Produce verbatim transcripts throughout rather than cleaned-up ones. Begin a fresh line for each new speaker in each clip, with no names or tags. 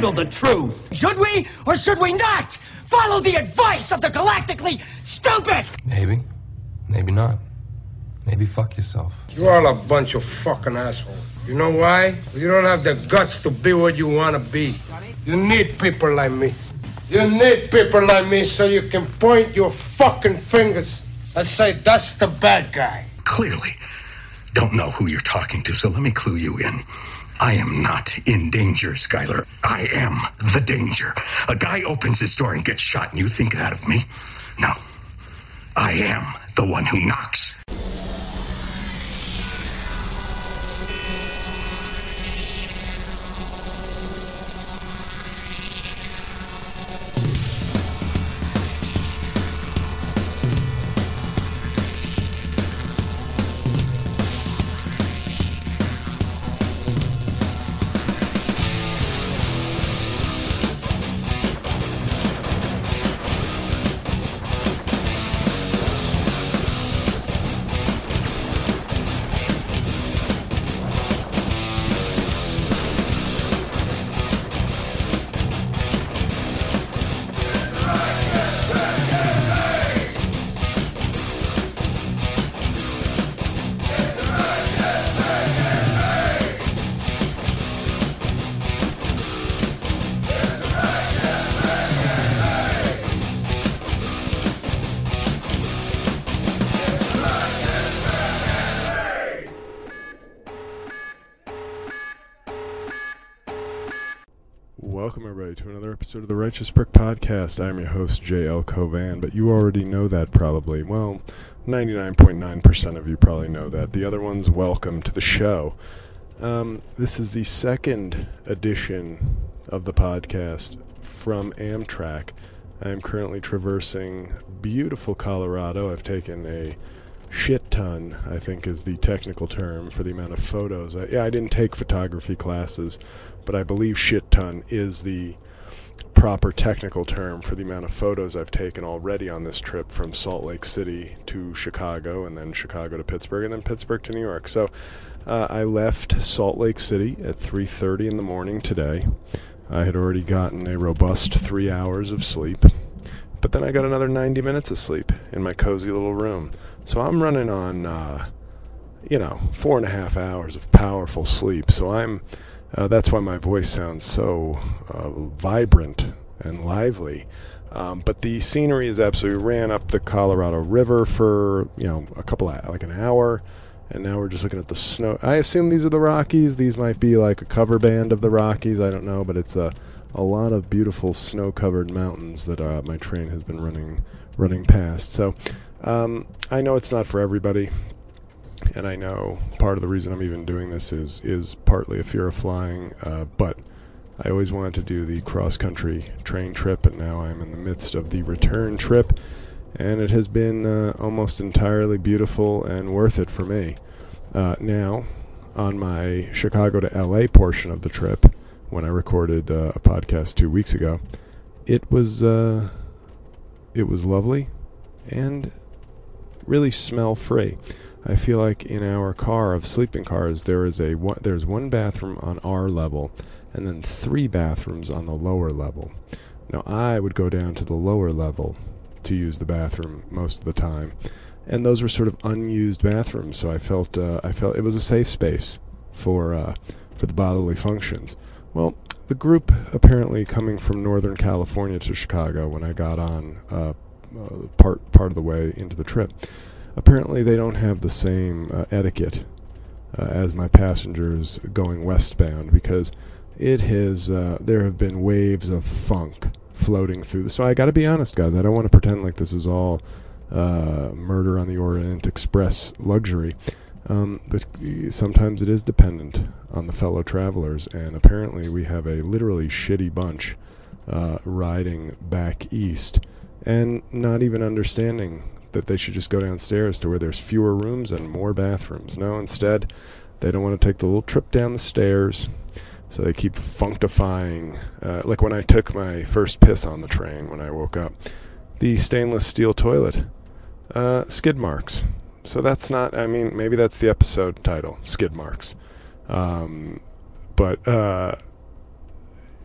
handle the truth.
Should we or should we not follow the advice of the galactically stupid?
Maybe. Maybe not. Maybe fuck yourself.
You're all a bunch of fucking assholes. You know why? You don't have the guts to be what you want to be. You need people like me. You need people like me so you can point your fucking fingers and say, that's the bad guy.
Clearly don't know who you're talking to, so let me clue you in. I am not in danger, Skyler. I am the danger. A guy opens his door and gets shot, and you think that of me? No. I am the one who knocks.
Welcome, everybody, to another episode of the Righteous Brick Podcast. I'm your host, J L Covan, but you already know that probably. Well, ninety-nine point nine percent of you probably know that. The other ones, welcome to the show. Um, this is the second edition of the podcast from Amtrak. I am currently traversing beautiful Colorado. I've taken a shit ton, I think is the technical term for the amount of photos. I, yeah, I didn't take photography classes, but I believe shit ton is the proper technical term for the amount of photos I've taken already on this trip from Salt Lake City to Chicago, and then Chicago to Pittsburgh, and then Pittsburgh to New York. So uh, I left Salt Lake City at three thirty in the morning today. I had already gotten a robust three hours of sleep, but then I got another ninety minutes of sleep in my cozy little room. So I'm running on, uh, you know, four and a half hours of powerful sleep. So I'm, uh, that's why my voice sounds so uh, vibrant and lively. Um, but the scenery is absolutely, ran up the Colorado River for, you know, a couple of, like an hour. And now we're just looking at the snow. I assume these are the Rockies. These might be like a cover band of the Rockies. I don't know, but it's a, a lot of beautiful snow-covered mountains that uh, my train has been running, running past. So, Um, I know it's not for everybody, and I know part of the reason I'm even doing this is is partly a fear of flying, uh, but I always wanted to do the cross-country train trip, and now I'm in the midst of the return trip, and it has been uh, almost entirely beautiful and worth it for me. Uh, now, on my Chicago to L A portion of the trip, when I recorded uh, a podcast two weeks ago, it was uh, it was lovely and really smell free. I feel like in our car of sleeping cars, there is a one, there's one bathroom on our level, and then three bathrooms on the lower level. Now I would go down to the lower level to use the bathroom most of the time, and those were sort of unused bathrooms. So I felt uh, I felt it was a safe space for uh, for the bodily functions. Well, the group apparently coming from Northern California to Chicago when I got on. Uh, Uh, part part of the way into the trip. Apparently they don't have the same uh, etiquette uh, as my passengers going westbound, because it has uh, there have been waves of funk floating through. So I got to be honest, guys. I don't want to pretend like this is all uh, Murder on the Orient Express luxury, um, but sometimes it is dependent on the fellow travelers. And apparently we have a literally shitty bunch uh, riding back east, and not even understanding that they should just go downstairs to where there's fewer rooms and more bathrooms. No, instead, they don't want to take the little trip down the stairs, so they keep functifying. Uh, like when I took my first piss on the train when I woke up, the stainless steel toilet, uh, skid marks. So that's not, I mean, maybe that's the episode title, skid marks. Um, but, uh,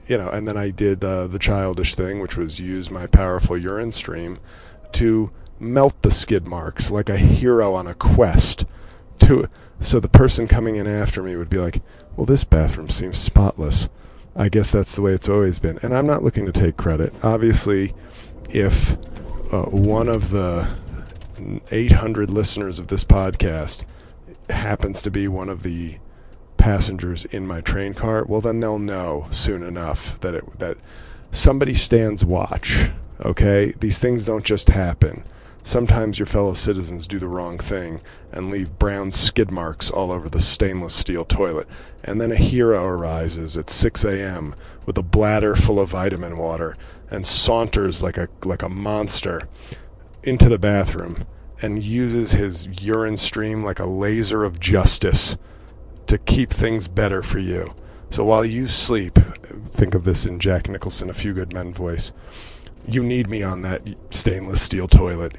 you know, and then I did uh, the childish thing, which was use my powerful urine stream to melt the skid marks like a hero on a quest. To so the person coming in after me would be like, well, this bathroom seems spotless. I guess that's the way it's always been. And I'm not looking to take credit. Obviously, if uh, one of the eight hundred listeners of this podcast happens to be one of the passengers in my train car, well, then they'll know soon enough that it that somebody stands watch. Okay, these things don't just happen. Sometimes your fellow citizens do the wrong thing and leave brown skid marks all over the stainless steel toilet, and then a hero arises at six a.m. with a bladder full of vitamin water and saunters like a like a monster into the bathroom and uses his urine stream like a laser of justice to keep things better for you. So while you sleep, think of this in Jack Nicholson, A Few Good Men voice, you need me on that stainless steel toilet.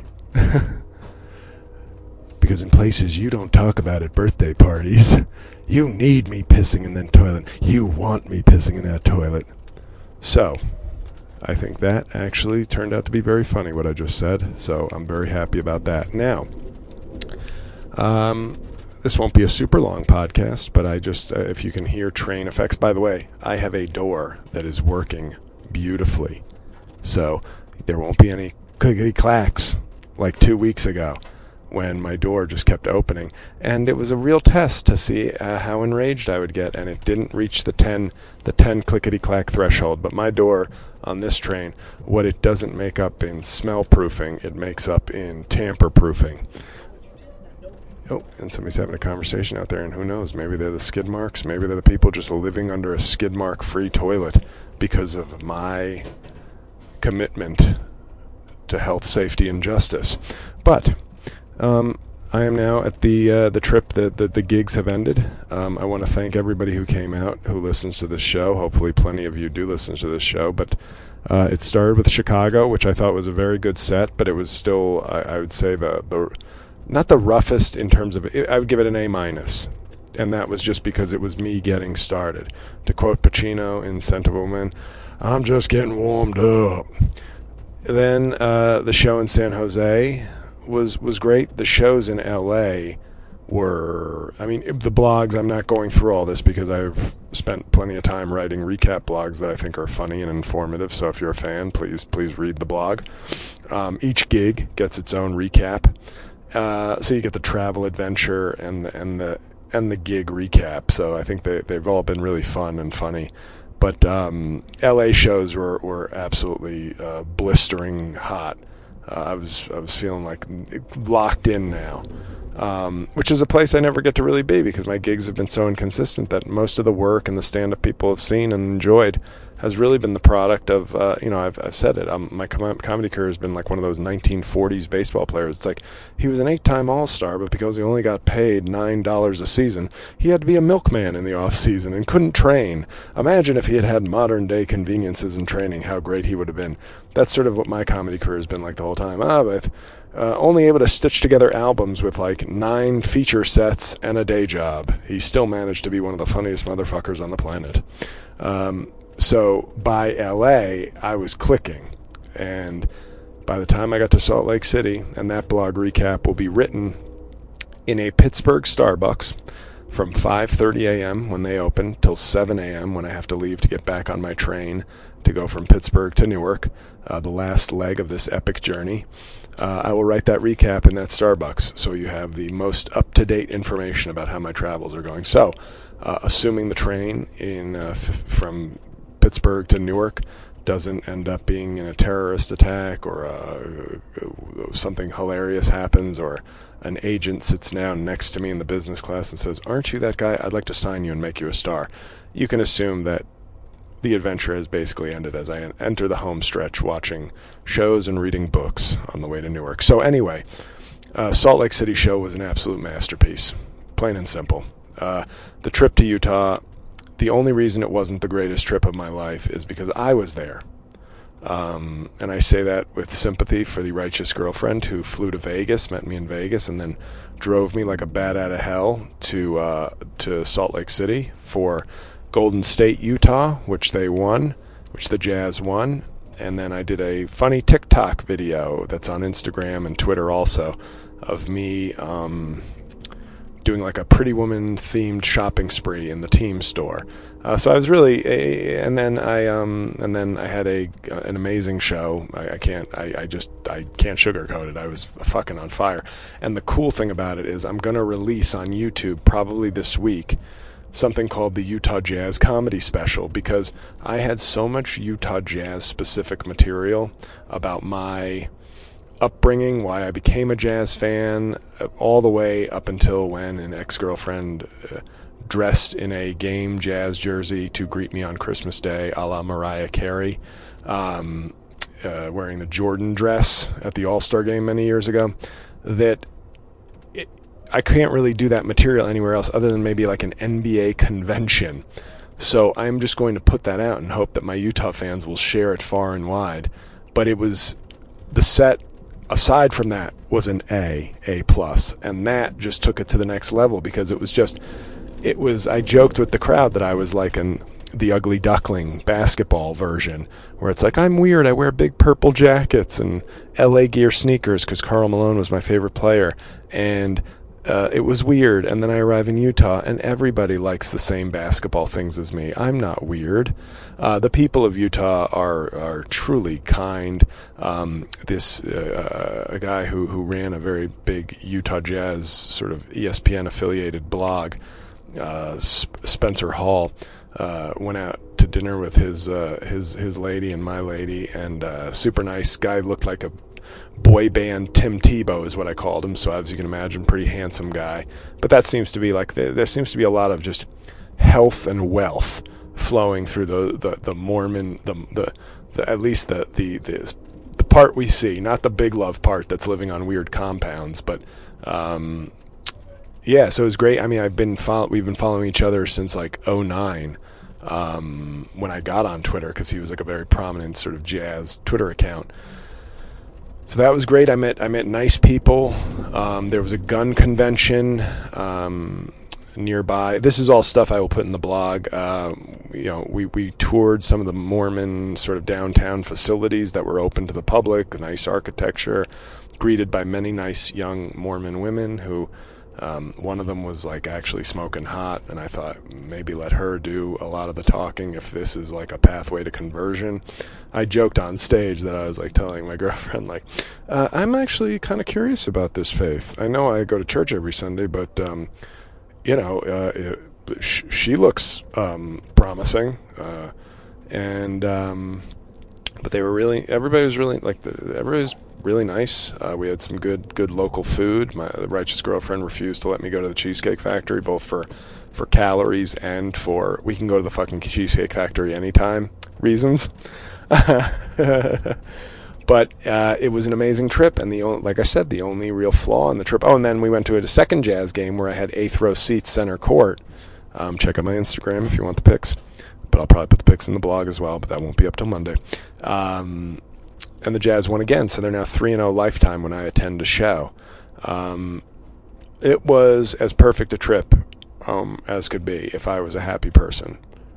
Because in places you don't talk about at birthday parties, you need me pissing in that toilet. You want me pissing in that toilet. So, I think that actually turned out to be very funny, what I just said. So, I'm very happy about that. Now, um... this won't be a super long podcast, but I just, uh, if you can hear train effects. By the way, I have a door that is working beautifully. So there won't be any clickety clacks like two weeks ago when my door just kept opening. And it was a real test to see uh, how enraged I would get, and it didn't reach the ten, the ten clickety clack threshold. But my door on this train, what it doesn't make up in smell proofing, it makes up in tamper proofing. Oh, and somebody's having a conversation out there, and who knows, maybe they're the skid marks, maybe they're the people just living under a skid mark-free toilet because of my commitment to health, safety, and justice. But um, I am now at the uh, the trip that the, the gigs have ended. Um, I want to thank everybody who came out, who listens to this show. Hopefully plenty of you do listen to this show, but uh, it started with Chicago, which I thought was a very good set, but it was still, I, I would say, the the not the roughest in terms of, I would give it an A minus, and that was just because it was me getting started. To quote Pacino in Scent of a Woman, I'm just getting warmed up. Then uh, the show in San Jose was was great. The shows in L A were, I mean, the blogs, I'm not going through all this because I've spent plenty of time writing recap blogs that I think are funny and informative, so if you're a fan, please please read the blog. Um, each gig gets its own recap. Uh, so you get the travel adventure and the, and the and the gig recap. So I think they they've all been really fun and funny. But um, L A shows were were absolutely uh, blistering hot. Uh, I was I was feeling like locked in now, um, which is a place I never get to really be because my gigs have been so inconsistent that most of the work and the stand-up people have seen and enjoyed has really been the product of, uh, you know, I've I've said it, um, my com- comedy career has been like one of those nineteen forties baseball players. It's like, he was an eight-time All-Star, but because he only got paid nine dollars a season, he had to be a milkman in the off-season and couldn't train. Imagine if he had had modern-day conveniences in training, how great he would have been. That's sort of what my comedy career has been like the whole time. Ah, but uh, only able to stitch together albums with like nine feature sets and a day job. He still managed to be one of the funniest motherfuckers on the planet. Um... So by L A, I was clicking, and by the time I got to Salt Lake City, and that blog recap will be written in a Pittsburgh Starbucks from five thirty a.m. when they open till seven a.m. when I have to leave to get back on my train to go from Pittsburgh to Newark, uh, the last leg of this epic journey. Uh, I will write that recap in that Starbucks, so you have the most up-to-date information about how my travels are going. So, uh, assuming the train in uh, f- from Pittsburgh to Newark doesn't end up being in a terrorist attack, or uh, something hilarious happens, or an agent sits down next to me in the business class and says, "Aren't you that guy? I'd like to sign you and make you a star." You can assume that the adventure has basically ended as I enter the home stretch watching shows and reading books on the way to Newark. So anyway, uh, Salt Lake City show was an absolute masterpiece, plain and simple. Uh, the trip to Utah, the only reason it wasn't the greatest trip of my life is because I was there. Um, and I say that with sympathy for the righteous girlfriend who flew to Vegas, met me in Vegas, and then drove me like a bat out of hell to uh, to Salt Lake City for Golden State, Utah, which they won, which the Jazz won. And then I did a funny TikTok video that's on Instagram and Twitter also of me um, doing like a Pretty Woman themed shopping spree in the team store. Uh, so I was really, a, and then I, um, and then I had a an amazing show. I, I can't, I, I just, I can't sugarcoat it. I was fucking on fire. And the cool thing about it is, I'm gonna release on YouTube probably this week something called the Utah Jazz Comedy Special, because I had so much Utah Jazz specific material about my upbringing, why I became a jazz fan, all the way up until when an ex-girlfriend uh, dressed in a game jazz jersey to greet me on Christmas Day, a la Mariah Carey, um, uh, wearing the Jordan dress at the All-Star game many years ago, that it, I can't really do that material anywhere else other than maybe like an N B A convention. So I'm just going to put that out and hope that my Utah fans will share it far and wide. But it was, the set, aside from that, was an A, A plus, and that just took it to the next level, because it was just, it was, I joked with the crowd that I was like an the Ugly Duckling basketball version, where it's like, I'm weird, I wear big purple jackets and L A Gear sneakers because Karl Malone was my favorite player, and uh, it was weird. And then I arrive in Utah and everybody likes the same basketball things as me. I'm not weird. Uh, the people of Utah are are truly kind. Um, this uh, a guy who, who ran a very big Utah Jazz sort of E S P N affiliated blog, uh, Sp- Spencer Hall, uh, went out to dinner with his uh, his his lady and my lady, and uh, super nice guy, looked like a boy band Tim Tebow is what I called him. So as you can imagine, pretty handsome guy. But that seems to be like the, there seems to be a lot of just health and wealth flowing through the the, the Mormon the, the the at least the the the the part we see, not the big love part that's living on weird compounds, but um, yeah. So it was great. I mean, I've been follow, we've been following each other since like oh nine, um, when I got on Twitter, because he was like a very prominent sort of jazz Twitter account. So that was great. I met I met nice people. Um, there was a gun convention um, nearby. This is all stuff I will put in the blog. Uh, you know, we, we toured some of the Mormon sort of downtown facilities that were open to the public. Nice architecture, greeted by many nice young Mormon women who. Um, one of them was like actually smoking hot, and I thought maybe let her do a lot of the talking if this is like a pathway to conversion. I joked on stage that I was like telling my girlfriend, like, uh, I'm actually kind of curious about this faith. I know I go to church every Sunday, but, um, you know, uh, it, sh- she looks um, promising. Uh, and, um, but they were really, everybody was really, like, the, everybody was really nice. Uh, we had some good good local food. My righteous girlfriend refused to let me go to the Cheesecake Factory, both for, for calories and for, we can go to the fucking Cheesecake Factory anytime reasons. But uh, it was an amazing trip, and the only, like I said, the only real flaw in the trip. Oh, and then we went to a second jazz game where I had eighth row seats, center court. Um, check out my Instagram if you want the pics, but I'll probably put the pics in the blog as well. But that won't be up till Monday. Um, and the Jazz won again, so they're now three and zero lifetime when I attend a show. Um, it was as perfect a trip um, as could be if I was a happy person.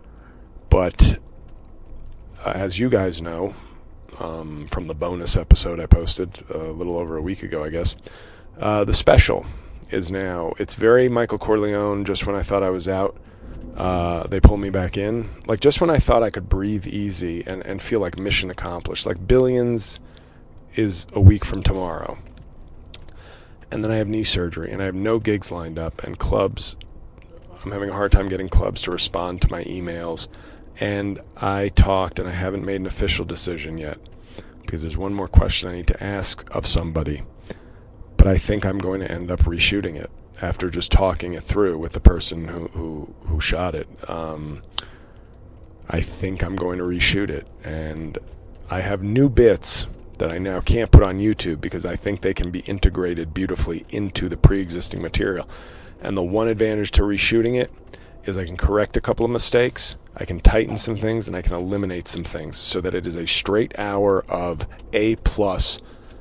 But uh, as you guys know, um, from the bonus episode I posted a little over a week ago, I guess, uh, the special is now, it's very Michael Corleone. Just when I thought I was out, uh, they pulled me back in. Like, just when I thought I could breathe easy and, and feel like mission accomplished. Like, Billions is a week from tomorrow. And then I have knee surgery, and I have no gigs lined up, and clubs, I'm having a hard time getting clubs to respond to my emails. And I talked, and I haven't made an official decision yet, because there's one more question I need to ask of somebody. But I think I'm going to end up reshooting it after just talking it through with the person who, who, who shot it. Um, I think I'm going to reshoot it. And I have new bits that I now can't put on YouTube because I think they can be integrated beautifully into the pre-existing material. And the one advantage to reshooting it is I can correct a couple of mistakes, I can tighten some things, and I can eliminate some things so that it is a straight hour of A-plus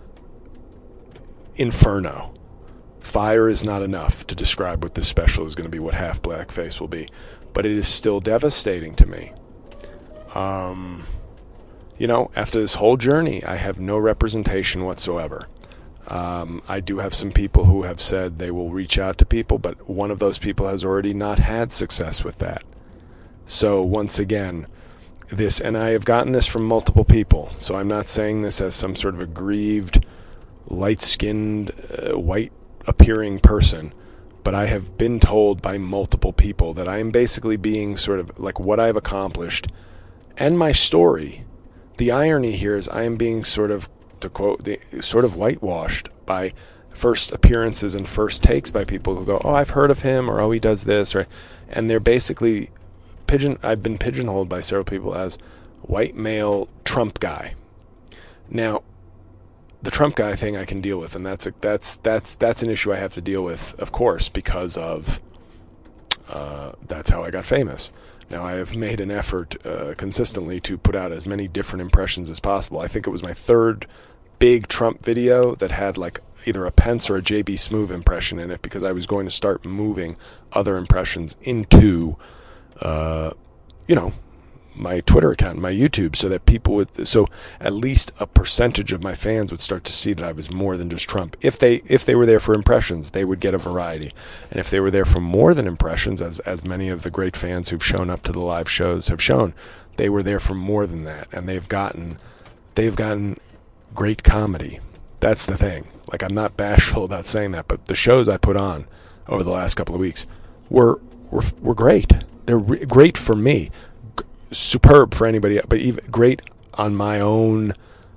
inferno. Fire is not enough to describe what this special is going to be, what Half Blackface will be. but it is still devastating to me. Um, you know, after this whole journey, I have no representation whatsoever. Um, I do have some people who have said they will reach out to people, but one of those people has already not had success with that. So once again, this, and I have gotten this from multiple people, so I'm not saying this as some sort of aggrieved, light-skinned, uh, white-appearing person, but I have been told by multiple people that I am basically being sort of like what I've accomplished and my story. The irony here is I am being sort of, to quote, the, sort of whitewashed by first appearances and first takes by people who go, oh, I've heard of him, or oh, he does this, or, and they're basically pigeon. I've been pigeonholed by several people as white male Trump guy. Now, the Trump guy thing I can deal with, and that's a, that's that's that's an issue I have to deal with, of course, because of uh, that's how I got famous. Now, I have made an effort uh, consistently to put out as many different impressions as possible. I think it was my third big Trump video that had like either a Pence or a J B Smoove impression in it, because I was going to start moving other impressions into, uh, you know, my Twitter account, my YouTube, so that people would, so at least a percentage of my fans would start to see that I was more than just Trump. If they if they were there for impressions, they would get a variety. And if they were there for more than impressions, as as many of the great fans who've shown up to the live shows have shown, they were there for more than that, and they've gotten they've gotten great comedy. That's the thing. Like, I'm not bashful about saying that, but the shows I put on over the last couple of weeks were were were great. They're re- great for me. Superb for anybody, but even great on my own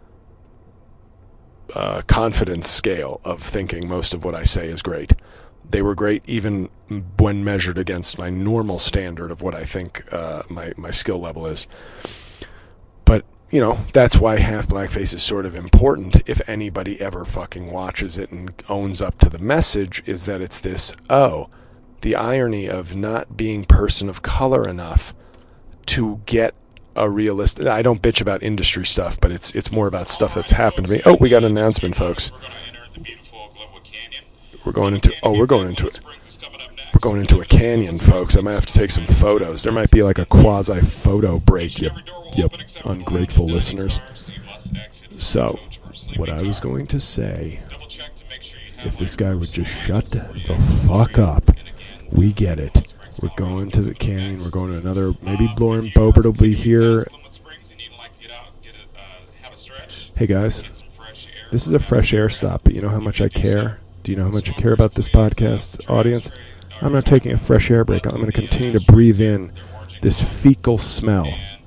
uh, confidence scale of thinking most of what I say is great. They were great even when measured against my normal standard of what I think uh, my, my skill level is. But, you know, that's why Half Blackface is sort of important if anybody ever fucking watches it and owns up to the message, is that it's this, oh, the irony of not being person of color enough to get a realistic. I don't bitch about industry stuff, but it's it's more about stuff that's happened to me. Oh, we got an announcement, folks. We're going into oh, we're going into it. We're going into a canyon, folks. I might have to take some photos. There might be like a quasi photo break. Yep, yep, ungrateful listeners. So, what I was going to say, if this guy would just shut the fuck up, we get it. We're going to the canyon. We're going to another. Maybe Lauren Boebert will be here. Hey guys, this is a fresh air stop, but you know how much I care? Do you know how much I care about this podcast audience? I'm not taking a fresh air break. I'm going to continue to breathe in this fecal smell.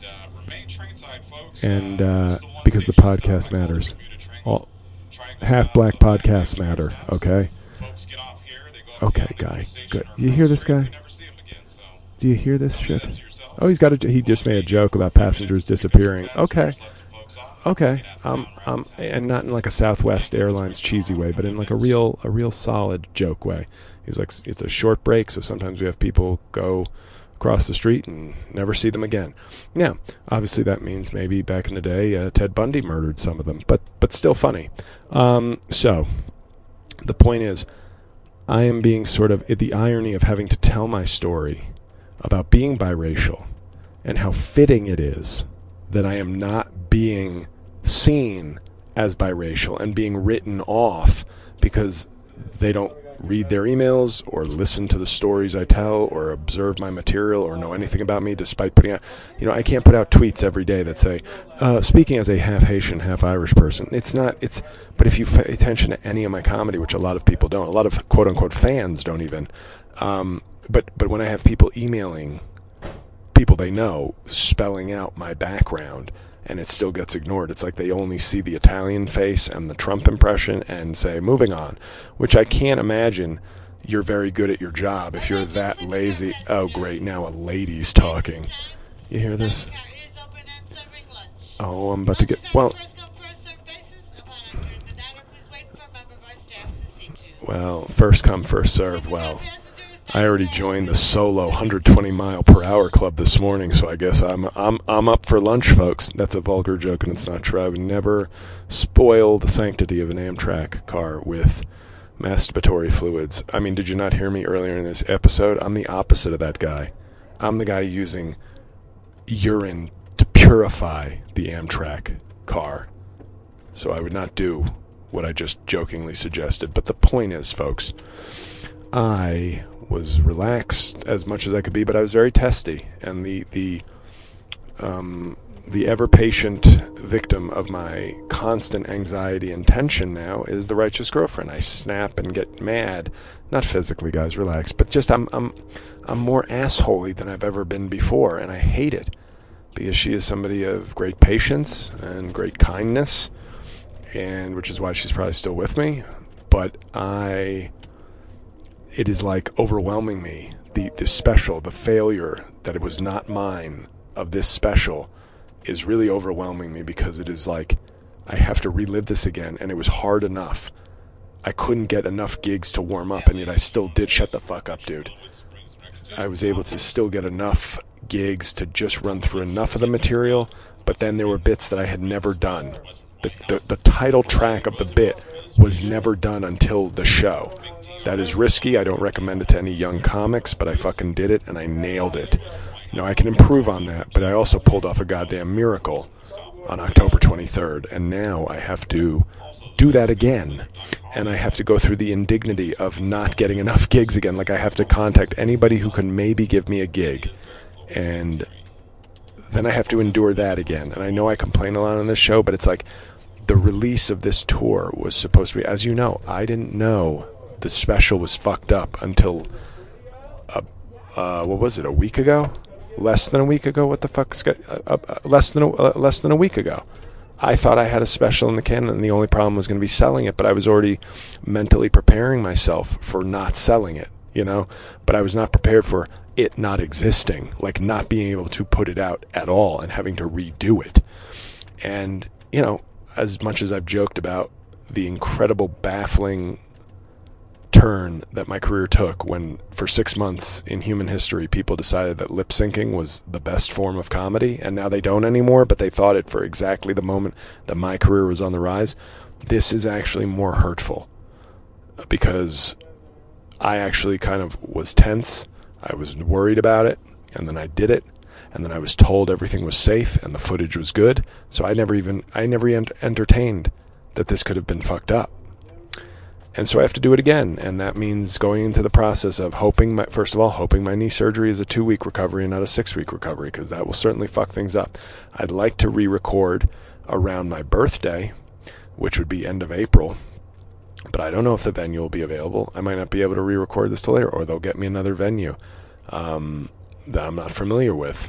And uh, because the podcast matters. All half black podcasts matter, okay? Okay, guy. Good. You hear this guy? Do you hear this shit? Oh, he's got a, he just made a joke about passengers disappearing. Okay. Okay. Um, um, and not in like a Southwest Airlines cheesy way, but in like a real, a real solid joke way. He's like, it's a short break, so sometimes we have people go across the street and never see them again. Now, obviously that means maybe back in the day, uh, Ted Bundy murdered some of them, but, but still funny. Um, so the point is, I am being sort of, the irony of having to tell my story about being biracial and how fitting it is that I am not being seen as biracial and being written off because they don't read their emails or listen to the stories I tell or observe my material or know anything about me, despite putting out, you know, I can't put out tweets every day that say, uh, speaking as a half Haitian, half Irish person. It's not, it's, but if you pay attention to any of my comedy, which a lot of people don't, a lot of quote unquote fans don't even, um, but, but when I have people emailing people they know, spelling out my background, and it still gets ignored. It's like they only see the Italian face and the Trump impression and say, moving on, which I can't imagine you're very good at your job if you're that lazy. Oh, great. Now a lady's talking. You hear this? Oh, I'm about to get, well, well, first come, first serve. Well, I already joined the solo one hundred twenty mile per hour club this morning, so I guess I'm I'm I'm up for lunch, folks. That's a vulgar joke, and it's not true. I would never spoil the sanctity of an Amtrak car with masturbatory fluids. I mean, did you not hear me earlier in this episode? I'm the opposite of that guy. I'm the guy using urine to purify the Amtrak car. So I would not do what I just jokingly suggested. But the point is, folks, I was relaxed as much as I could be, but I was very testy. And the the um, the ever-patient victim of my constant anxiety and tension now is the righteous girlfriend. I snap and get mad. Not physically, guys, relax. But just I'm I'm I'm more assholey than I've ever been before, and I hate it. Because she is somebody of great patience and great kindness, and which is why she's probably still with me. But I, it is like overwhelming me. The the special, the failure that it was not mine of this special is really overwhelming me, because it is like I have to relive this again, and it was hard enough. I couldn't get enough gigs to warm up, and yet I still did. Shut the fuck up, dude. I was able to still get enough gigs to just run through enough of the material, but then there were bits that I had never done. The, the the title track of the bit was never done until the show. That is risky. I don't recommend it to any young comics, but I fucking did it, and I nailed it. You know, I can improve on that, but I also pulled off a goddamn miracle on October twenty-third, and now I have to do that again, and I have to go through the indignity of not getting enough gigs again. Like, I have to contact anybody who can maybe give me a gig, and then I have to endure that again. And I know I complain a lot on this show, but it's like the release of this tour was supposed to be, as you know, I didn't know the special was fucked up until uh, uh, what was it, a week ago? Less than a week ago? What the fuck's got, uh, uh, less than a, uh, less than a week ago. I thought I had a special in the can, and the only problem was going to be selling it, but I was already mentally preparing myself for not selling it, you know? But I was not prepared for it not existing, like not being able to put it out at all and having to redo it. And, you know, as much as I've joked about the incredible, baffling turn that my career took when, for six months in human history, people decided that lip syncing was the best form of comedy, and now they don't anymore, but they thought it for exactly the moment that my career was on the rise. This is actually more hurtful, because I actually kind of was tense. I was worried about it, and then I did it, and then I was told everything was safe and the footage was good, so I never even I never ent- entertained that this could have been fucked up. And so I have to do it again, and that means going into the process of hoping, my, first of all, hoping my knee surgery is a two-week recovery and not a six-week recovery, because that will certainly fuck things up. I'd like to re-record around my birthday, which would be end of April, but I don't know if the venue will be available. I might not be able to re-record this till later, or they'll get me another venue um, that I'm not familiar with.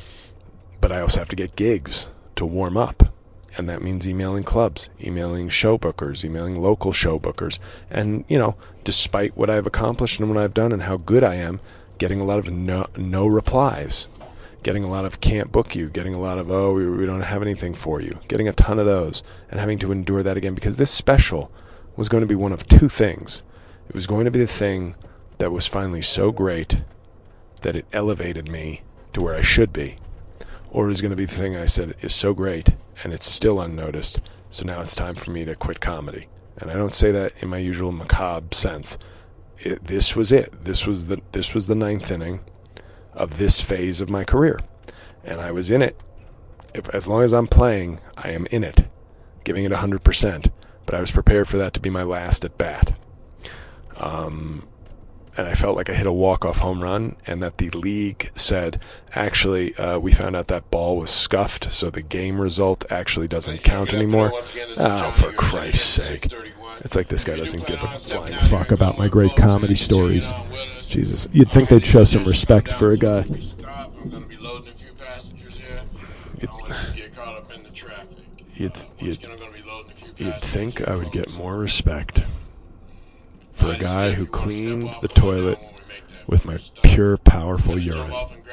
But I also have to get gigs to warm up. And that means emailing clubs, emailing show bookers, emailing local show bookers. And, you know, despite what I've accomplished and what I've done and how good I am, getting a lot of no, no replies, getting a lot of can't book you, getting a lot of, oh, we, we don't have anything for you, getting a ton of those, and having to endure that again. Because this special was going to be one of two things. It was going to be the thing that was finally so great that it elevated me to where I should be. Or it was going to be the thing I said is so great and it's still unnoticed, so now it's time for me to quit comedy. And I don't say that in my usual macabre sense. It, this was it. This was the this was the ninth inning of this phase of my career. And I was in it. If, as long as I'm playing, I am in it, giving it one hundred percent. But I was prepared for that to be my last at bat. Um... And I felt like I hit a walk-off home run, and that the league said, actually, uh, we found out that ball was scuffed, so the game result actually doesn't count anymore. Oh, for Christ's sake. It's like this guy doesn't give a flying fuck about my great comedy stories. Jesus. You'd think they'd show some respect for a guy. You'd, you'd, you'd think I would get more respect for a guy who cleaned the toilet with my pure, powerful urine.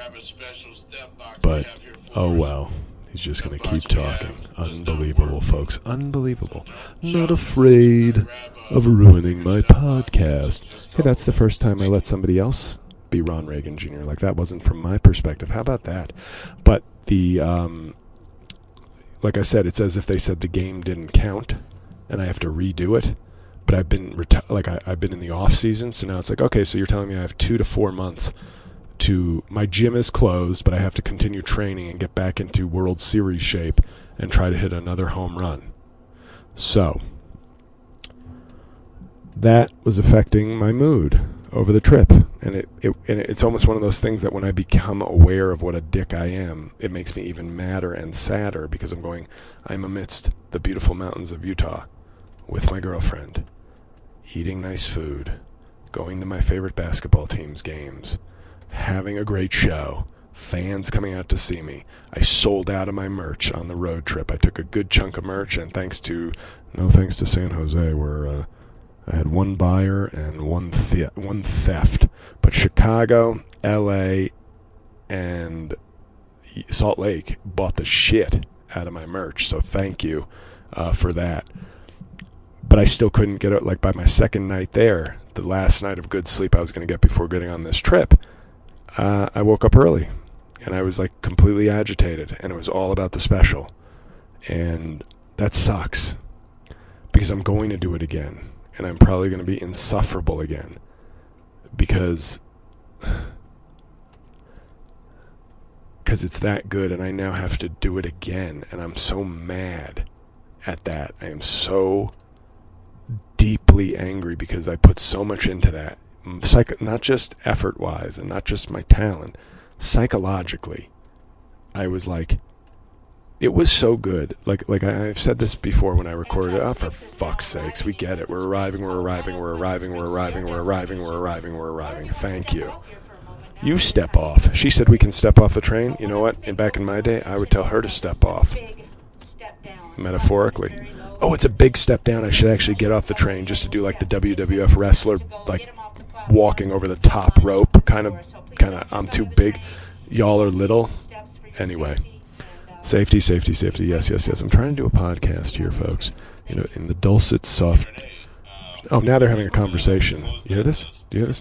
But, oh well, he's just going to keep talking. Unbelievable, folks. Unbelievable. Not afraid of ruining my podcast. Hey, that's the first time I let somebody else be Ron Reagan Junior Like, that wasn't from my perspective. How about that? But the, um, like I said, it's as if they said the game didn't count, and I have to redo it. But I've been reti- like I, I've been in the off season, so now it's like, okay, so you're telling me I have two to four months to, my gym is closed, but I have to continue training and get back into World Series shape and try to hit another home run. So, that was affecting my mood over the trip. And it, it and it's almost one of those things that when I become aware of what a dick I am, it makes me even madder and sadder because I'm going, I'm amidst the beautiful mountains of Utah with my girlfriend, eating nice food, going to my favorite basketball team's games, having a great show, fans coming out to see me. I sold out of my merch on the road trip. I took a good chunk of merch, and thanks to, no thanks to San Jose, where uh, I had one buyer and one the- one theft. But Chicago, L A, and Salt Lake bought the shit out of my merch, so thank you uh, for that. But I still couldn't get it. Like, by my second night there, the last night of good sleep I was going to get before getting on this trip, uh, I woke up early, and I was, like, completely agitated, and it was all about the special. And that sucks, because I'm going to do it again, and I'm probably going to be insufferable again, because because it's that good, and I now have to do it again, and I'm so mad at that. I am so deeply angry because I put so much into that, Psych- not just effort-wise and not just my talent, psychologically. I was like, it was so good. Like, like I, I've said this before when I recorded it. Oh, for fuck's sakes, we get it. We're arriving, we're arriving, we're arriving, we're arriving, we're arriving, we're arriving, we're arriving. Thank you. You step off. She said we can step off the train. You know what? And back in my day, I would tell her to step off. Metaphorically. Oh, it's a big step down. I should actually get off the train just to do like the W W F wrestler, like walking over the top rope. Kind of, kind of, I'm too big. Y'all are little. Anyway. Safety, safety, safety. Yes, yes, yes. I'm trying to do a podcast here, folks. You know, in the dulcet, soft... Oh, now they're having a conversation. You hear this? Do you hear this?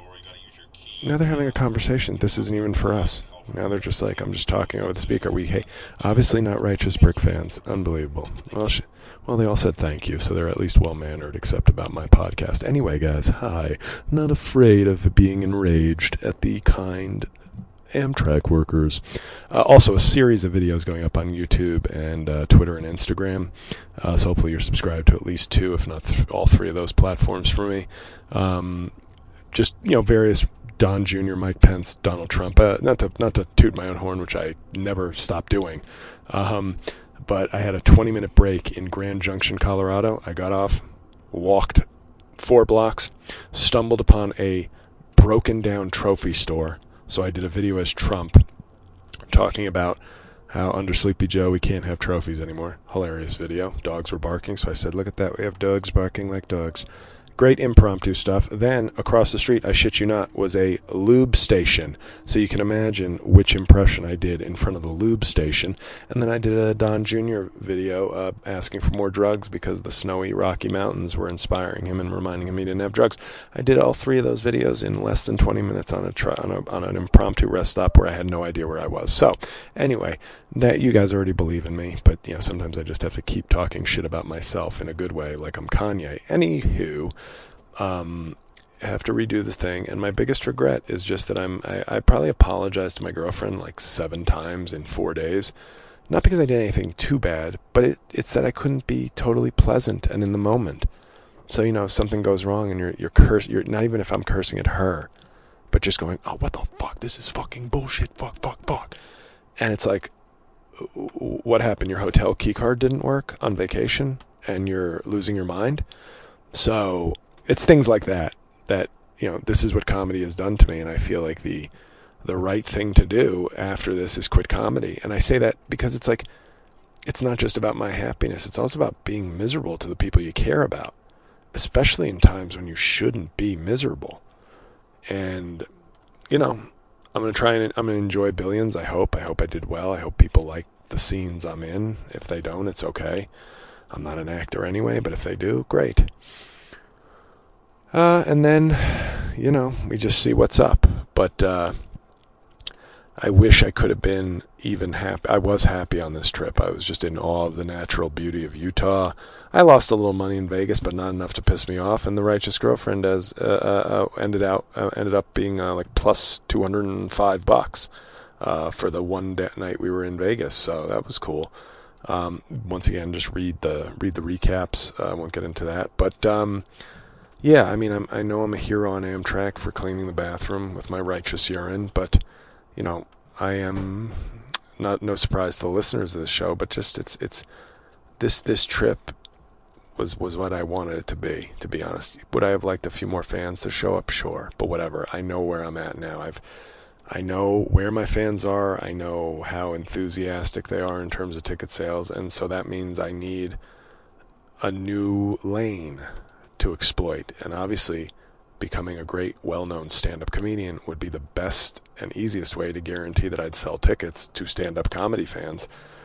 Now they're having a conversation. This isn't even for us. Now they're just like, I'm just talking over the speaker. We, hey, obviously not Righteous Brick fans. Unbelievable. Well, sh- well, they all said thank you, so they're at least well-mannered, except about my podcast. Anyway, guys, hi. Not afraid of being enraged at the kind Amtrak workers. Uh, also, a series of videos going up on YouTube and uh, Twitter and Instagram. Uh, so hopefully you're subscribed to at least two, if not th- all three of those platforms for me. Um, just, you know, various Don Junior, Mike Pence, Donald Trump. Uh, not to not to toot my own horn, which I never stop doing. Um, but I had a twenty-minute break in Grand Junction, Colorado. I got off, walked four blocks, stumbled upon a broken-down trophy store. So I did a video as Trump talking about how under Sleepy Joe we can't have trophies anymore. Hilarious video. Dogs were barking, so I said, look at that. We have dogs barking like dogs. Great impromptu stuff. Then, across the street, I shit you not, was a lube station. So you can imagine which impression I did in front of the lube station. And then I did a Don Junior video uh, asking for more drugs because the snowy Rocky Mountains were inspiring him and reminding him he didn't have drugs. I did all three of those videos in less than twenty minutes on a, tri- on, a on an impromptu rest stop where I had no idea where I was. So, anyway, that you guys already believe in me, but you know, sometimes I just have to keep talking shit about myself in a good way, like I'm Kanye. Anywho, um, I have to redo the thing, and my biggest regret is just that I'm, I, I probably apologized to my girlfriend like seven times in four days. Not because I did anything too bad, but it, it's that I couldn't be totally pleasant and in the moment. So, you know, if something goes wrong and you're, you're curse, you're not even if I'm cursing at her, but just going, oh, what the fuck? This is fucking bullshit. Fuck, fuck, fuck. And it's like, what happened? Your hotel key card didn't work on vacation and you're losing your mind? So it's things like that, that, you know, this is what comedy has done to me. And I feel like the, the right thing to do after this is quit comedy. And I say that because it's like, it's not just about my happiness. It's also about being miserable to the people you care about, especially in times when you shouldn't be miserable. And, you know, I'm going to try and I'm going to enjoy Billions. I hope, I hope I did well. I hope people like the scenes I'm in. If they don't, it's okay. I'm not an actor anyway, but if they do, great. Uh, and then, you know, we just see what's up. But, uh, I wish I could have been even happy. I was happy on this trip. I was just in awe of the natural beauty of Utah. I lost a little money in Vegas, but not enough to piss me off. And the Righteous Girlfriend as uh, uh, ended out uh, ended up being uh, like plus two hundred and five bucks uh, for the one day, night we were in Vegas. So that was cool. Um, once again, just read the read the recaps. Uh, I won't get into that, but um, yeah, I mean, I'm, I know I'm a hero on Amtrak for cleaning the bathroom with my righteous urine, but you know, I am not no surprise to the listeners of this show, but just it's it's this this trip was was what I wanted it to be. To be honest, would I have liked a few more fans to show up? Sure, but whatever. I know where I'm at now. I've I know where my fans are. I know how enthusiastic they are in terms of ticket sales, and so that means I need a new lane to exploit. And obviously, becoming a great, well-known stand-up comedian would be the best and easiest way to guarantee that I'd sell tickets to stand-up comedy fans.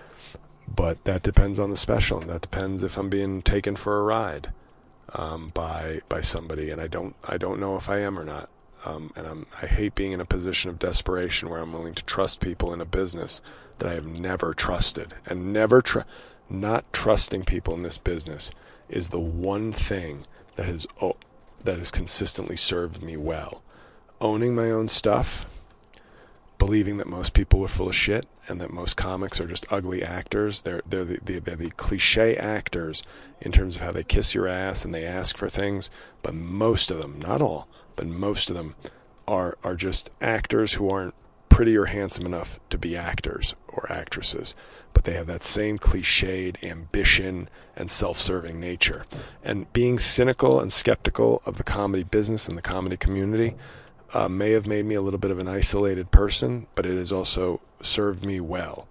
But that depends on the special, and that depends if I'm being taken for a ride um, by by somebody, and I don't I don't know if I am or not. Um, and I'm I hate being in a position of desperation where I'm willing to trust people in a business that I have never trusted, and never tr- not trusting people in this business is the one thing that has oh, that has consistently served me well. Owning my own stuff, believing that most people are full of shit and that most comics are just ugly actors. They're they're the, they're the cliche actors in terms of how they kiss your ass and they ask for things, but most of them, not all, but most of them are are just actors who aren't pretty or handsome enough to be actors or actresses, but they have that same cliched ambition and self-serving nature. And being cynical and skeptical of the comedy business and the comedy community uh, may have made me a little bit of an isolated person, but it has also served me well.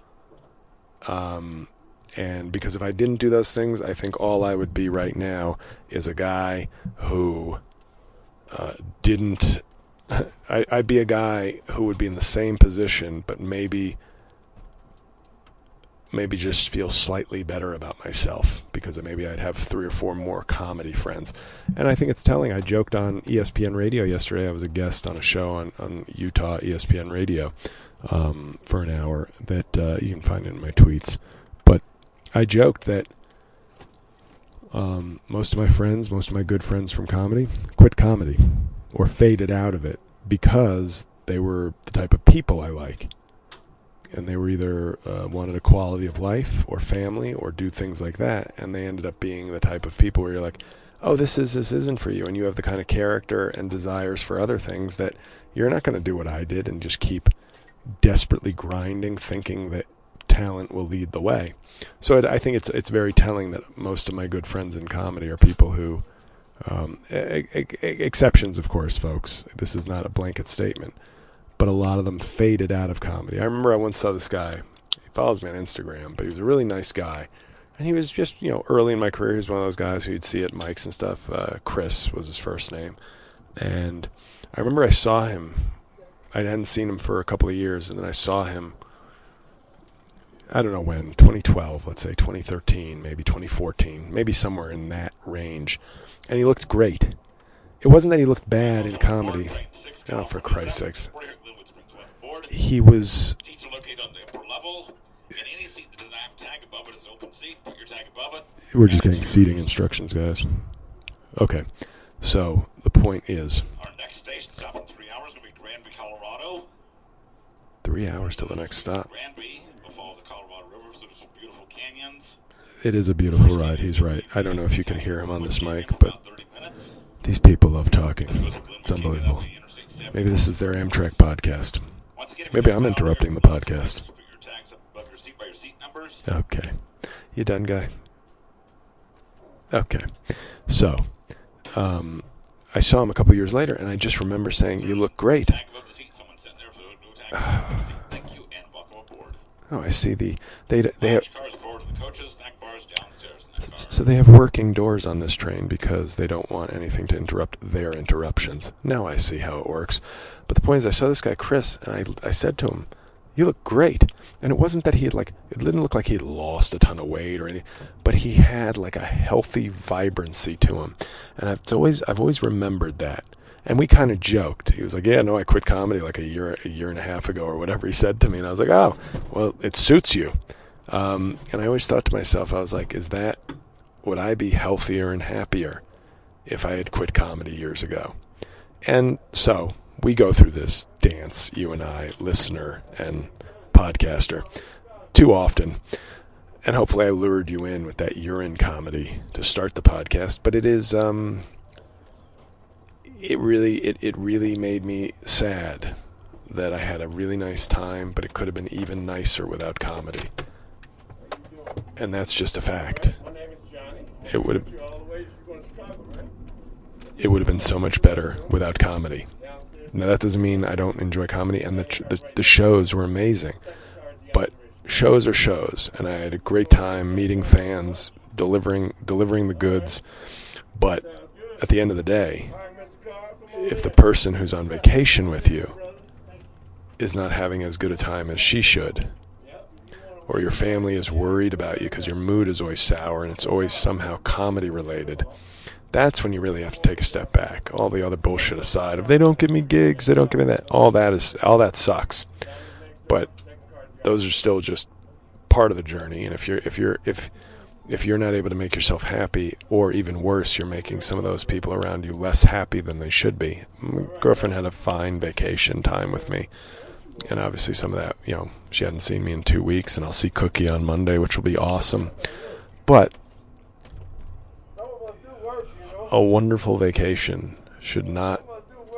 Um, and because if I didn't do those things, I think all I would be right now is a guy who uh, didn't... I, I'd be a guy who would be in the same position, but maybe... maybe just feel slightly better about myself because maybe I'd have three or four more comedy friends. And I think it's telling. I joked on E S P N Radio yesterday. I was a guest on a show on, on Utah E S P N Radio um, for an hour that uh, you can find in my tweets. But I joked that um, most of my friends, most of my good friends from comedy, quit comedy or faded out of it because they were the type of people I like. And they were either uh, wanted a quality of life or family or do things like that, and they ended up being the type of people where you're like, oh, this is this isn't for you, and you have the kind of character and desires for other things that you're not going to do what I did and just keep desperately grinding, thinking that talent will lead the way. So it, I think it's it's very telling that most of my good friends in comedy are people who, um, e- e- exceptions, of course, folks. This is not a blanket statement. But a lot of them faded out of comedy. I remember I once saw this guy. He follows me on Instagram, but he was a really nice guy. And he was just, you know, early in my career, he was one of those guys who you'd see at mics and stuff. Uh, Chris was his first name. And I remember I saw him. I hadn't seen him for a couple of years, and then I saw him, I don't know when, twenty twelve, let's say twenty thirteen, maybe twenty fourteen, maybe somewhere in that range. And he looked great. It wasn't that he looked bad in comedy. Oh, for Christ's sakes. He was... We're just getting seating instructions, guys. Okay. So, the point is...
Our next station stop in three hours will be Granby, Colorado.
Three hours till the next stop.
Granby, we'll follow the Colorado River through some beautiful canyons.
It is a beautiful ride, he's right. I don't know if you can hear him on this mic, but these people love talking. It's unbelievable. Maybe this is their Amtrak podcast. Maybe I'm interrupting the podcast. Okay. You done, guy? Okay. So, um, I saw him a couple years later, and I just remember saying, you look great. Oh, I see the... They, they have... So they have working doors on this train because they don't want anything to interrupt their interruptions. Now I see how it works. But the point is, I saw this guy, Chris, and I, I said to him, you look great. And it wasn't that he had, like, it didn't look like he had lost a ton of weight or anything, but he had, like, a healthy vibrancy to him. And I've always, I've always remembered that. And we kind of joked. He was like, yeah, no, I quit comedy like a year, a year and a half ago or whatever he said to me. And I was like, oh, well, it suits you. Um, and I always thought to myself, I was like, is that, would I be healthier and happier if I had quit comedy years ago? And so we go through this dance, you and I, listener and podcaster, too often. And hopefully I lured you in with that urine comedy to start the podcast. But it is, um, it really, it, it really made me sad that I had a really nice time, but it could have been even nicer without comedy. And that's just a fact. It would have, it would have been so much better without comedy. Now that doesn't mean I don't enjoy comedy, and the the, the shows were amazing. But shows are shows, and I had a great time meeting fans, delivering delivering the goods. But at the end of the day, if the person who's on vacation with you is not having as good a time as she should, or your family is worried about you because your mood is always sour and it's always somehow comedy related, that's when you really have to take a step back. All the other bullshit aside, if they don't give me gigs, they don't give me that, all that is all that sucks. But those are still just part of the journey. And if you're if you're if if you're not able to make yourself happy, or even worse, you're making some of those people around you less happy than they should be. My girlfriend had a fine vacation time with me, and obviously some of that, you know, she hadn't seen me in two weeks, and I'll see Cookie on Monday, which will be awesome. But a wonderful vacation should not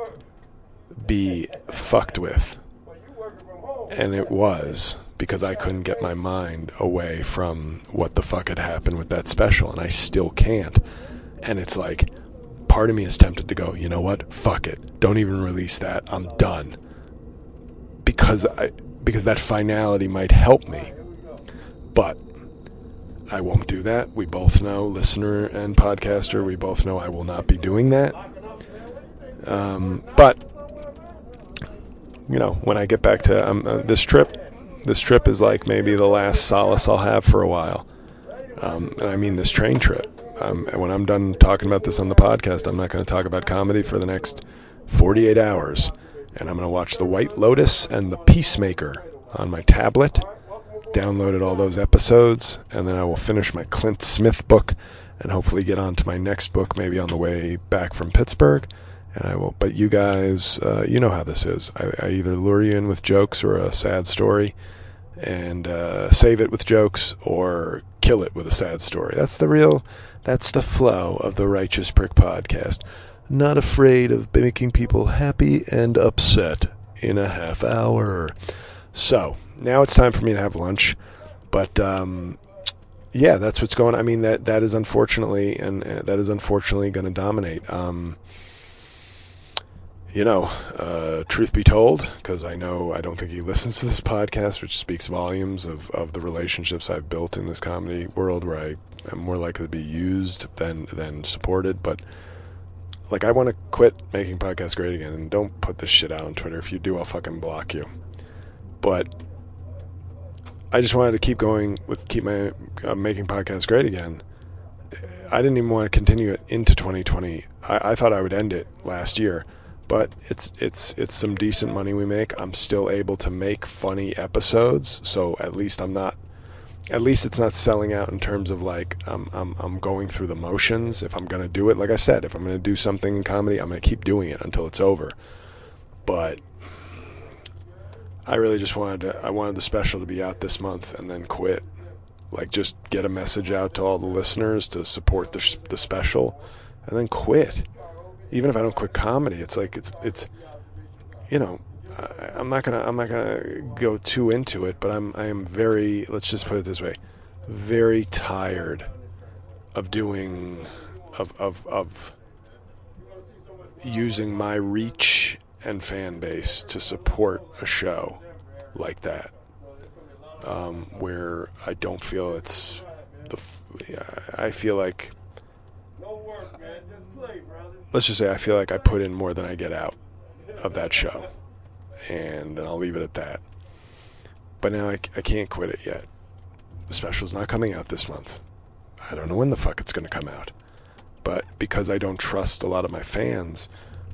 be fucked with. And it was, because I couldn't get my mind away from what the fuck had happened with that special, and I still can't. And it's like, part of me is tempted to go, you know what, fuck it, don't even release that, I'm done. Because I, because that finality might help me. But I won't do that. We both know, listener and podcaster, we both know I will not be doing that. Um, but, you know, when I get back to um, uh, this trip, this trip is like maybe the last solace I'll have for a while. Um, and I mean this train trip. Um, and when I'm done talking about this on the podcast, I'm not going to talk about comedy for the next forty-eight hours. And I'm going to watch The White Lotus and The Peacemaker on my tablet. Downloaded all those episodes, and then I will finish my Clint Smith book and hopefully get on to my next book maybe on the way back from Pittsburgh. And I will, but you guys, uh, you know how this is. I, I either lure you in with jokes or a sad story, and uh, save it with jokes, or kill it with a sad story. That's the real, that's the flow of the Righteous Prick podcast. Not afraid of making people happy and upset in a half hour. So now it's time for me to have lunch, but um, yeah, that's what's going on. I mean, that that is unfortunately, and uh, that is unfortunately going to dominate. Um, you know, uh, truth be told, because I know I don't think he listens to this podcast, which speaks volumes of, of the relationships I've built in this comedy world, where I am more likely to be used than than supported. But like, I want to quit making podcasts great again, and don't put this shit out on Twitter. If you do, I'll fucking block you. But I just wanted to keep going with keep my uh, making podcasts great again. I didn't even want to continue it into twenty twenty. I, I thought I would end it last year, but it's it's it's some decent money we make. I'm still able to make funny episodes, so at least I'm not. At least it's not selling out in terms of like I'm I'm I'm going through the motions. If I'm gonna do it, like I said, if I'm gonna do something in comedy, I'm gonna keep doing it until it's over. But I really just wanted to, I wanted the special to be out this month and then quit. Like, just get a message out to all the listeners to support the the special, and then quit. Even if I don't quit comedy, it's like it's it's, you know, I, I'm not gonna I'm not gonna go too into it, but I'm I am very, let's just put it this way, very tired of doing of of of using my reach and fan base to support a show like that, um, where I don't feel it's the. I feel like, let's just say, I feel like I put in more than I get out of that show, and I'll leave it at that. But now I, I can't quit it yet. The special's not coming out this month. I don't know when the fuck it's going to come out, but because I don't trust a lot of my fans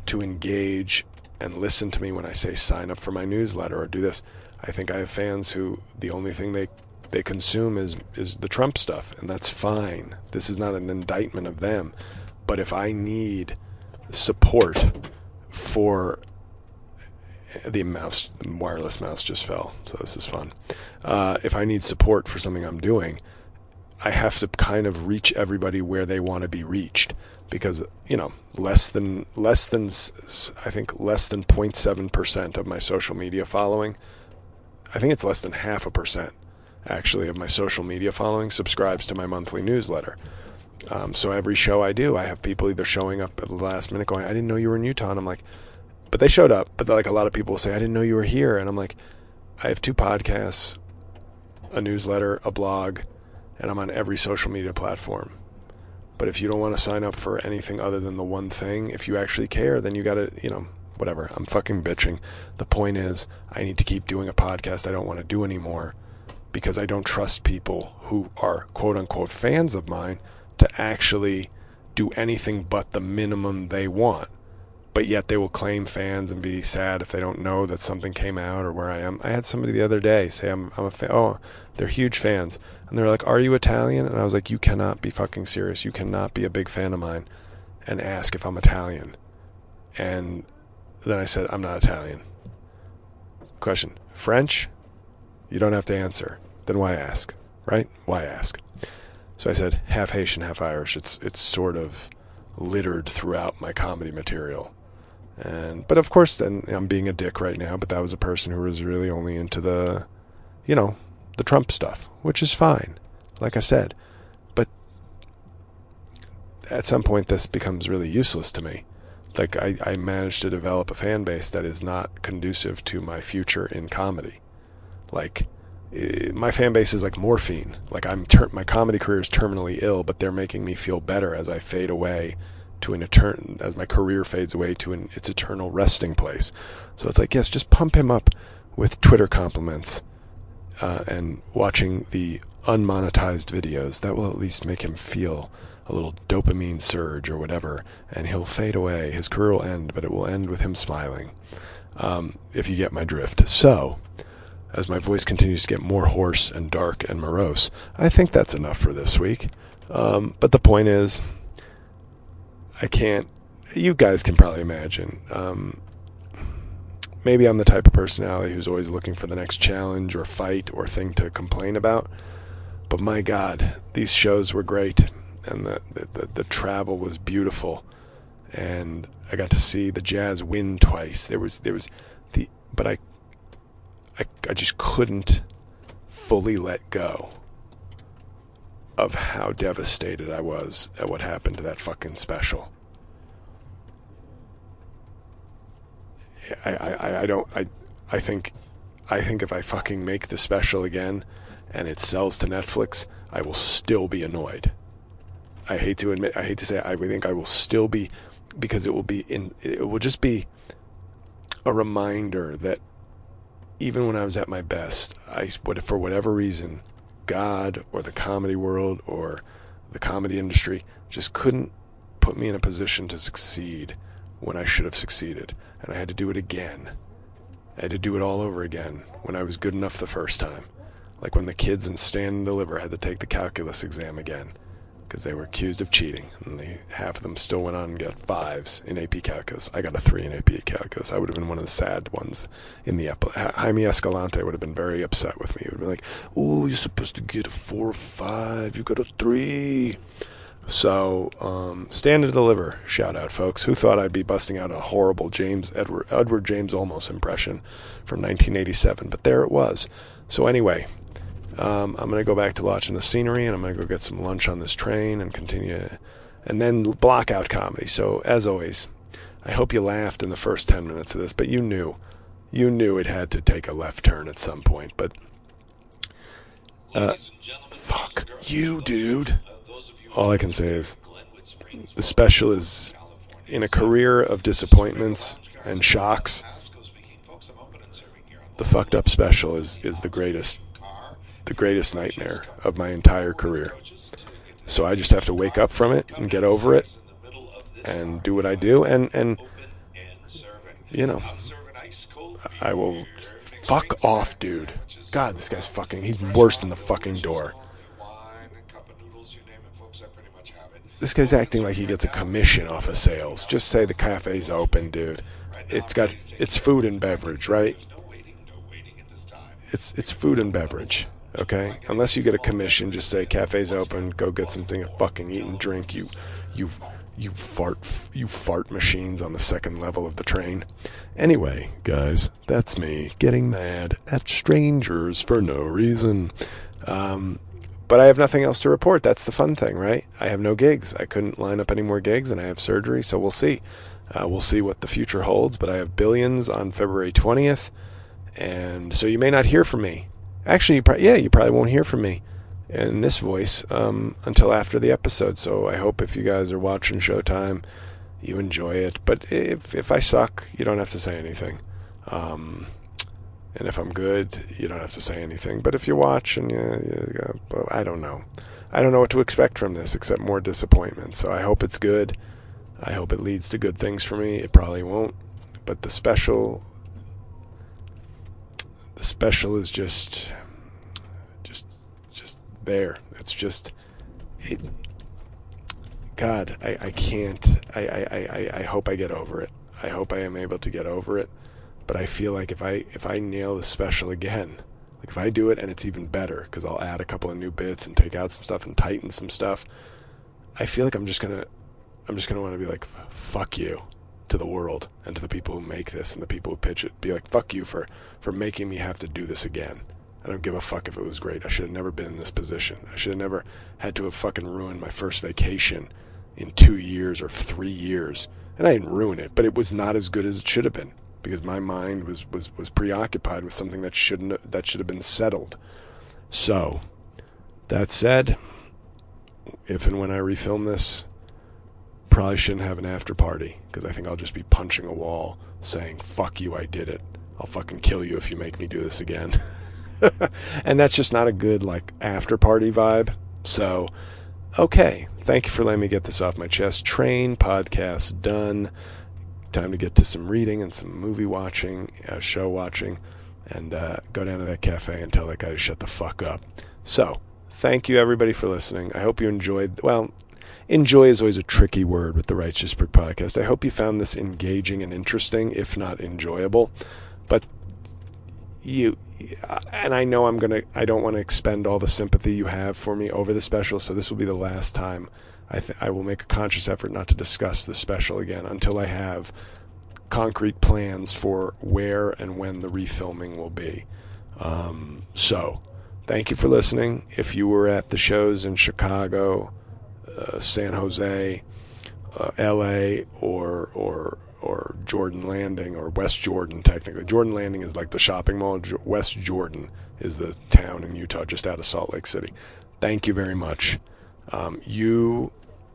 to engage and listen to me when I say sign up for my newsletter or do this. I think I have fans who the only thing they they consume is is the Trump stuff, and that's fine. This is not an indictment of them. But if I need support for the mouse, the wireless mouse just fell, so this is fun. Uh, if I need support for something I'm doing, I have to kind of reach everybody where they want to be reached, because, you know, less than less than I think less than zero point seven percent of my social media following, I think it's less than half a percent actually of my social media following subscribes to my monthly newsletter. Um, so every show I do, I have people either showing up at the last minute going, I didn't know you were in Utah, and I'm like, but they showed up. But like a lot of people will say, I didn't know you were here, and I'm like, I have two podcasts, a newsletter, a blog, and I'm on every social media platform. But if you don't want to sign up for anything other than the one thing, if you actually care, then you got to, you know, whatever. I'm fucking bitching. The point is, I need to keep doing a podcast I don't want to do anymore, because I don't trust people who are quote-unquote fans of mine to actually do anything but the minimum they want. But yet they will claim fans and be sad if they don't know that something came out or where I am. I had somebody the other day say, I'm, I'm a fan. Oh, they're huge fans. And they're like, are you Italian? And I was like, you cannot be fucking serious. You cannot be a big fan of mine and ask if I'm Italian. And then I said, I'm not Italian. Question, French? You don't have to answer. Then why ask, right? Why ask? So I said, half Haitian, half Irish. It's it's sort of littered throughout my comedy material. And but of course, then I'm being a dick right now, but that was a person who was really only into the, you know, the Trump stuff, which is fine, like I said. But at some point, this becomes really useless to me. Like, I, I managed to develop a fan base that is not conducive to my future in comedy. Like, my fan base is like morphine. Like, I'm ter- my comedy career is terminally ill, but they're making me feel better as I fade away to an etern- as my career fades away to an its eternal resting place. So it's like, yes, just pump him up with Twitter compliments uh, and watching the unmonetized videos. That will at least make him feel a little dopamine surge or whatever, and he'll fade away. His career will end, but it will end with him smiling. Um, if you get my drift. So, as my voice continues to get more hoarse and dark and morose, I think that's enough for this week. Um, but the point is, I can't, you guys can probably imagine, um, maybe I'm the type of personality who's always looking for the next challenge or fight or thing to complain about, but my God, these shows were great, and the, the, the travel was beautiful, and I got to see the Jazz win twice. There was, there was the, but I, I, I just couldn't fully let go of how devastated I was at what happened to that fucking special. I, I, I don't, I, I think, I think if I fucking make the special again and it sells to Netflix, I will still be annoyed. I hate to admit, I hate to say it, I think I will still be, because it will be in, it will just be a reminder that even when I was at my best, I, for whatever reason, God or the comedy world or the comedy industry just couldn't put me in a position to succeed when I should have succeeded. And I had to do it again. I had to do it all over again when I was good enough the first time. Like when the kids in Stand and Deliver had to take the calculus exam again because they were accused of cheating, and they, half of them still went on and got fives in A P Calculus. I got a three in A P Calculus. I would have been one of the sad ones in the episode. Jaime Escalante would have been very upset with me. He would have been like, oh, you're supposed to get a four or five. You got a three. So, um, Stand and Deliver, shout out, folks. Who thought I'd be busting out a horrible James Edward, Edward James Olmos impression from nineteen eighty-seven? But there it was. So anyway, Um, I'm going to go back to watching the scenery, and I'm going to go get some lunch on this train and continue, and then block out comedy. So, as always, I hope you laughed in the first ten minutes of this, but you knew, you knew it had to take a left turn at some point, but, uh, fuck you, dude. All I can say is, the special is, in a career of disappointments and shocks, the fucked up special is, is the greatest the greatest nightmare of my entire career. So I just have to wake up from it and get over it and do what I do. And, and you know, I will fuck off, dude. God, this guy's fucking, he's worse than the fucking door. This guy's acting like he gets a commission off of sales. Just say the cafe's open, dude. It's got, it's food and beverage, right? It's it's food and beverage, okay? Unless you get a commission, just say cafe's open, go get something to fucking eat and drink, you you you fart you fart machines on the second level of the train. Anyway, guys, that's me getting mad at strangers for no reason. Um, but I have nothing else to report. That's the fun thing, right? I have no gigs. I couldn't line up any more gigs, and I have surgery, so we'll see. Uh, we'll see what the future holds, but I have Billions on February twentieth, and so you may not hear from me. Actually, you pro- yeah, you probably won't hear from me in this voice um, until after the episode, so I hope if you guys are watching Showtime, you enjoy it. But if if I suck, you don't have to say anything. Um, and if I'm good, you don't have to say anything. But if you watch and you, you well, I don't know. I don't know what to expect from this except more disappointment. So I hope it's good. I hope it leads to good things for me. It probably won't. But the special, the special is just, just, just there. It's just, it. God, I, I can't, I, I, I, I hope I get over it. I hope I am able to get over it. But I feel like if I, if I nail the special again, like if I do it and it's even better, because I'll add a couple of new bits and take out some stuff and tighten some stuff, I feel like I'm just going to, I'm just going to want to be like, fuck you to the world and to the people who make this and the people who pitch it. Be like, fuck you for, for making me have to do this again. I don't give a fuck if it was great. I should have never been in this position. I should have never had to have fucking ruined my first vacation in two years or three years. And I didn't ruin it, but it was not as good as it should have been because my mind was, was, was preoccupied with something that shouldn't, that should have been settled. So, that said, if and when I refilm this, probably shouldn't have an after party because I think I'll just be punching a wall saying, fuck you, I did it. I'll fucking kill you if you make me do this again. And that's just not a good, like, after party vibe. So, okay. Thank you for letting me get this off my chest. Train podcast done. Time to get to some reading and some movie watching, uh, show watching, and uh, go down to that cafe and tell that guy to shut the fuck up. So, thank you everybody for listening. I hope you enjoyed, well, enjoy is always a tricky word with the Righteous Brick Podcast. I hope you found this engaging and interesting, if not enjoyable. But you, and I know I'm going to, I don't want to expend all the sympathy you have for me over the special, so this will be the last time. I th- I will make a conscious effort not to discuss the special again until I have concrete plans for where and when the refilming will be. Um, so, thank you for listening. If you were at the shows in Chicago, uh, San Jose, uh, L A, or or or Jordan Landing, or West Jordan, technically. Jordan Landing is like the shopping mall. West Jordan is the town in Utah, just out of Salt Lake City. Thank you very much. Um, you,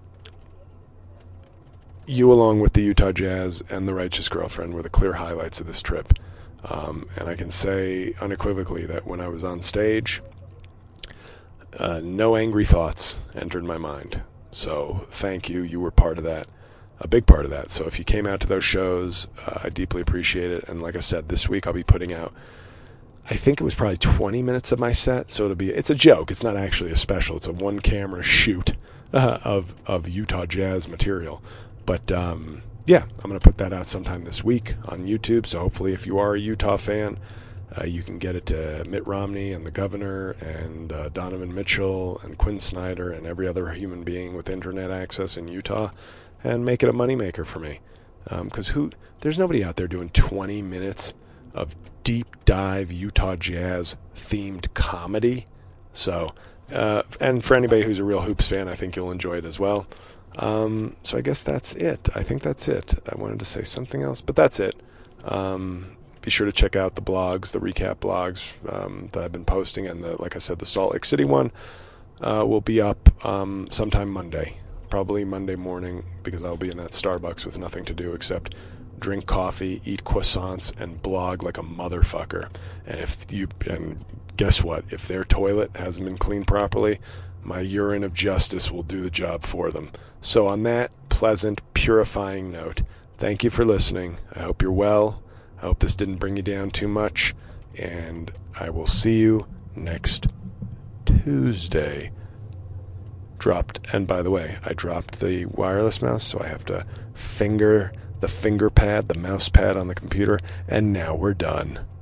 you along with the Utah Jazz and the Righteous Girlfriend were the clear highlights of this trip. Um, and I can say unequivocally that when I was on stage, uh, no angry thoughts entered my mind. So thank you. You were part of that, a big part of that. So if you came out to those shows, uh, I deeply appreciate it. And like I said, this week I'll be putting out, I think it was probably twenty minutes of my set, so it'll be, it's a joke. It's not actually a special. It's a one-camera shoot uh, of of Utah Jazz material. But, um, yeah, I'm going to put that out sometime this week on YouTube, so hopefully if you are a Utah fan, uh, you can get it to Mitt Romney and the governor and uh, Donovan Mitchell and Quinn Snyder and every other human being with internet access in Utah and make it a moneymaker for me. Because um, who, there's nobody out there doing twenty minutes of deep dive Utah Jazz themed comedy. So, uh, and for anybody who's a real Hoops fan, I think you'll enjoy it as well. Um, so I guess that's it. I think that's it. I wanted to say something else, but that's it. Um, be sure to check out the blogs, the recap blogs um, that I've been posting, and the, like I said, the Salt Lake City one uh, will be up um, sometime Monday, probably Monday morning, because I'll be in that Starbucks with nothing to do except drink coffee, eat croissants, and blog like a motherfucker. And if you, and guess what? If their toilet hasn't been cleaned properly, my urine of justice will do the job for them. So on that pleasant, purifying note, thank you for listening. I hope you're well. I hope this didn't bring you down too much. And I will see you next Tuesday. Dropped, and by the way, I dropped the wireless mouse, so I have to finger the finger pad, the mouse pad on the computer, and now we're done.